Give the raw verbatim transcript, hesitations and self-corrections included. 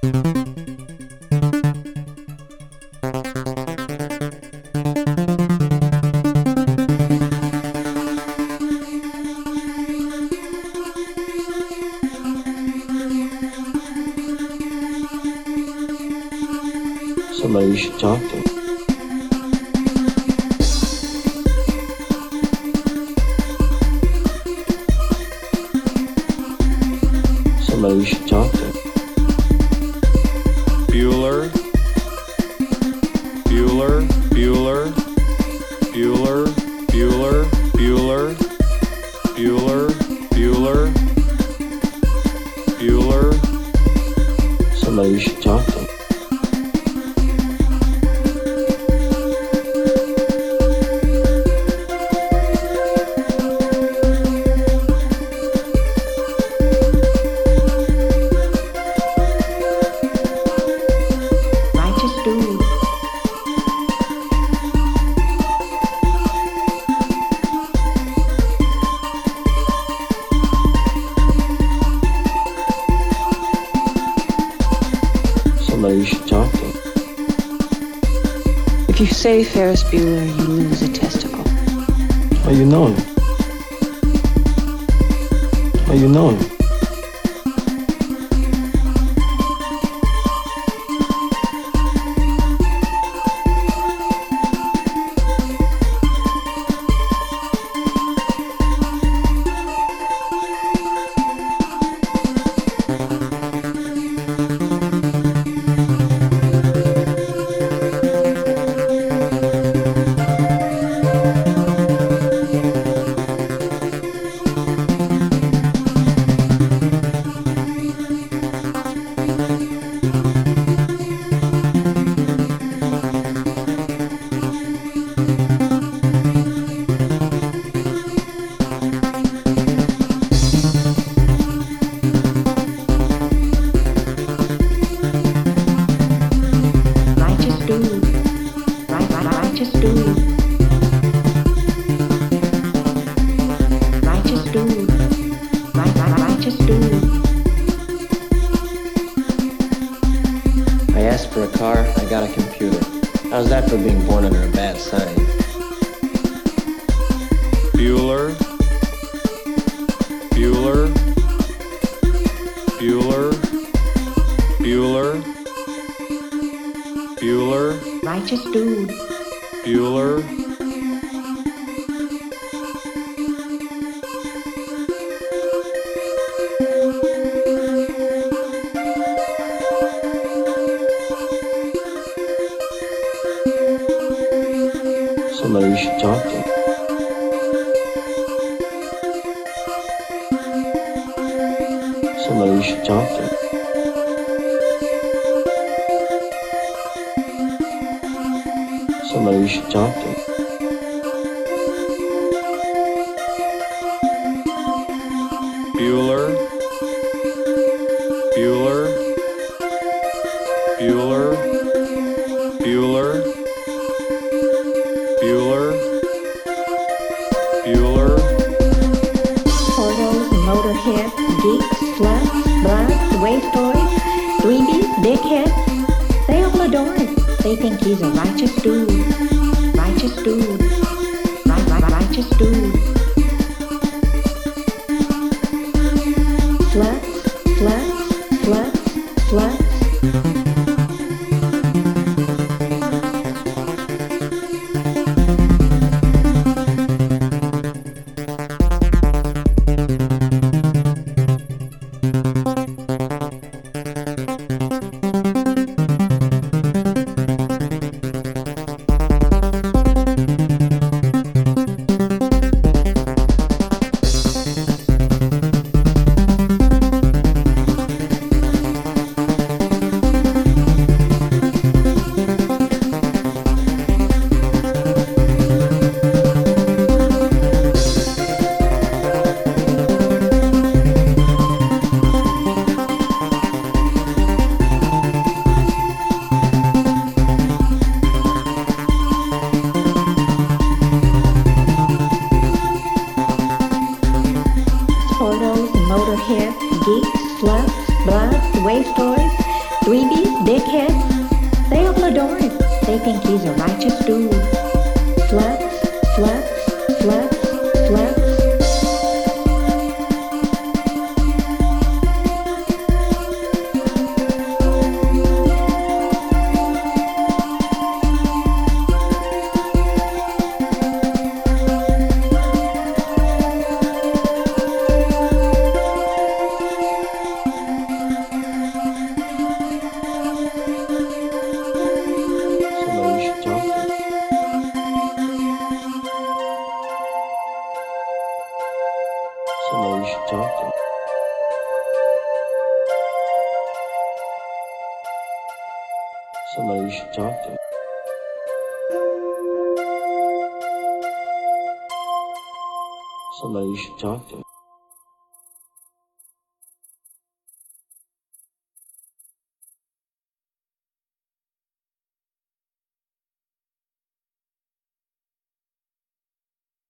Somebody you should talk to. Somebody you should talk to. Bueller, Bueller, Bueller, Bueller, Bueller, Bueller, Bueller, Bueller, Bueller. Somebody you should talk to. Somebody you should talk to. If you say Ferris Bueller, you lose a testicle. How you know him? How you know him? I asked for a car, I got a computer. How's that for being born under a bad sign? Bueller, Bueller, Bueller, Bueller, Bueller, Righteous dude. Bueller, Somebody you should talk to. Somebody you should talk to. Somebody you should talk to. Bueller, Bueller, Bueller, Bueller, Bueller, Bueller. Portals, motorhead, geeks, sluts, bloods, waste toys, dweebies, dickheads. They all adore him. They think he's a righteous dude. Righteous dude. Right, right, righteous dude. Sluts, sluts, sluts, sluts. Motorhead, geeks, sluts, bloods, waste toys, dweebies, dickheads, they all adore him. They think he's a righteous dude. Sluts, sluts, sluts, sluts. Somebody you should talk to. Somebody you should talk to. Somebody you should talk to. Somebody you should talk to.